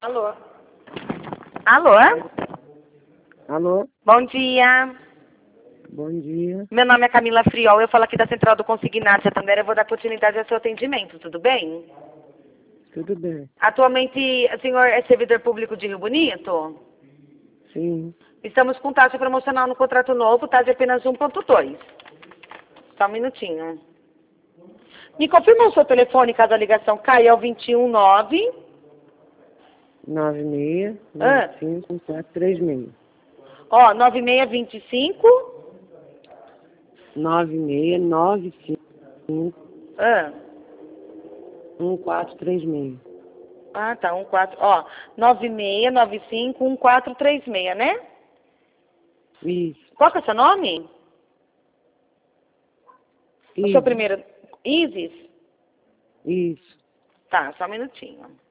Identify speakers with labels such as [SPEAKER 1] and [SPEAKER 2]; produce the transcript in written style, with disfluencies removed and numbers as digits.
[SPEAKER 1] Alô? Alô?
[SPEAKER 2] Alô?
[SPEAKER 1] Bom dia.
[SPEAKER 2] Bom dia.
[SPEAKER 1] Meu nome é Camila Friol, eu falo aqui da Central do Consignado Santander, eu vou dar continuidade ao seu atendimento, tudo bem?
[SPEAKER 2] Tudo bem?
[SPEAKER 1] Atualmente, o senhor é servidor público de Rio Bonito?
[SPEAKER 2] Sim.
[SPEAKER 1] Estamos com taxa promocional no contrato novo, taxa de apenas 1,2. Só um minutinho. Me confirma o seu telefone caso a ligação caia, é o 219...
[SPEAKER 2] 96
[SPEAKER 1] Ah.
[SPEAKER 2] 95 436.
[SPEAKER 1] Ó, 9625...
[SPEAKER 2] 96 95
[SPEAKER 1] Ah.
[SPEAKER 2] 1436.
[SPEAKER 1] Ah, tá, 14... Ó, 96951436, né?
[SPEAKER 2] Isso.
[SPEAKER 1] Qual que é o seu nome? O seu
[SPEAKER 2] Isso.
[SPEAKER 1] primeiro... Isis?
[SPEAKER 2] Isso.
[SPEAKER 1] Tá, só um minutinho.